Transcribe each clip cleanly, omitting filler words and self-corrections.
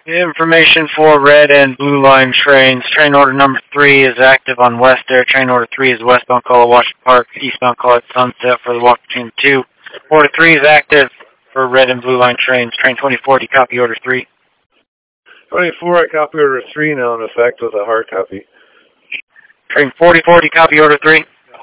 Information for red and blue line trains. Train order number 3 is active on West Air. Train order 3 is westbound call at Washington Park, eastbound call at Sunset for the walk between the two. Order 3 is active for red and blue line trains. Train 24, do you copy order 3? 24, I copy order 3 now in effect with a hard copy. Train 44, do you copy order 3?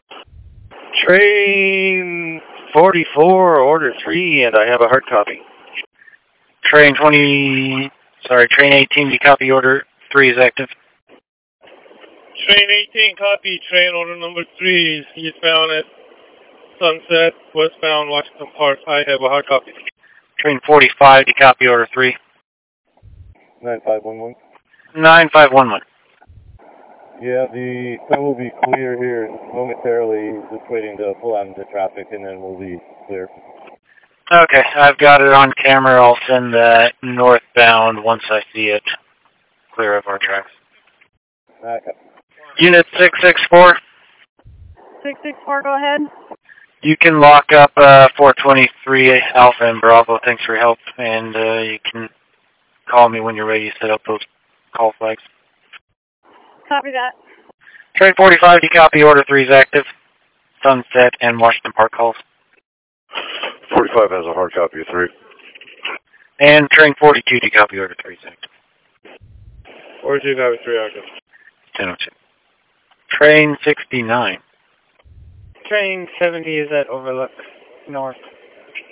Train 44, order 3, and I have a hard copy. Train 18, do you copy order 3 is active? Train 18, copy. Train order number 3 is eastbound at Sunset, westbound Washington Park. I have a hard copy. Train 45, do you copy order 3? 9511. 9511. Yeah, the sun will be clear here momentarily, just waiting to pull out into traffic, and then we'll be clear. Okay, I've got it on camera. I'll send that northbound once I see it clear of our tracks. Okay. Unit 664. 664, go ahead. You can lock up 423 Alpha and Bravo. Thanks for your help, and you can call me when you're ready to set up those call flags. Copy that. Train 45, do you copy order 3 is active? Sunset and Washington Park calls. 45 has a hard copy of 3. And train 42, do you copy order 3 is active? 42, copy 3 active. 1002. Train 69. Train 70 is at Overlook North.